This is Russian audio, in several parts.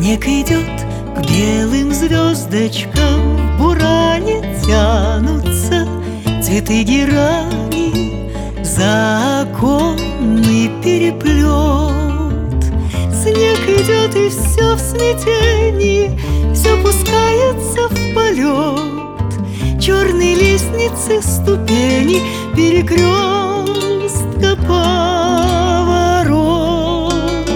Снег идет к белым звездочкам, в буране тянутся цветы герани за оконный переплет. Снег идет, и все в смятении, все пускается в полет. Черные лестницы, ступени, перекрестка, поворот.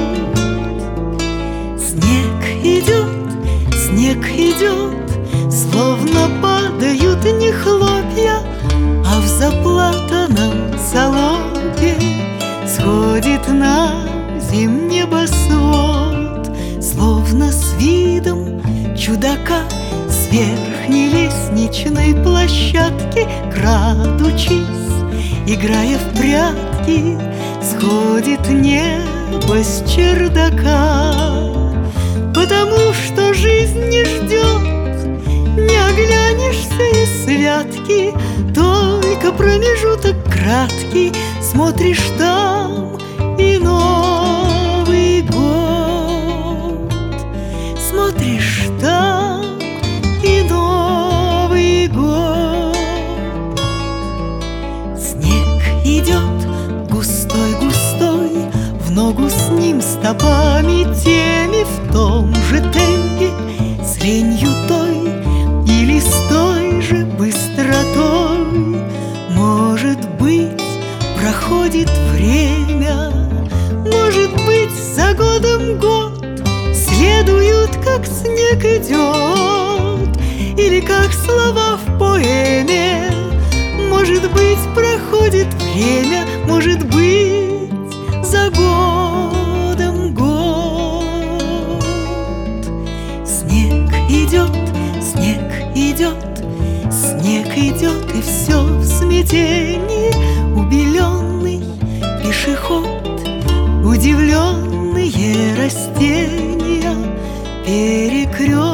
Снег идет, словно падают не хлопья, а в заплатанном салопе сходит на земь небосвод. Словно с видом чудака с верхней лестничной площадки, крадучись, играя в прятки, сходит небо с чердака. Потому что жизнь не ждет, не оглянешься из святки, только промежуток краткий, смотришь там и Новый год. Смотришь там и Новый год. Снег идет густой-густой, в ногу с ним стопами теми, в том же темпе, с ленью той или с той же быстротой. Может быть, проходит время, может быть, за годом год следуют, как снег идет, или как слова в поэме. Может быть, проходит время, может быть, за годом год. Снег идет, и все в смятении. Убеленный пешеход, удивленные растения, перекресток.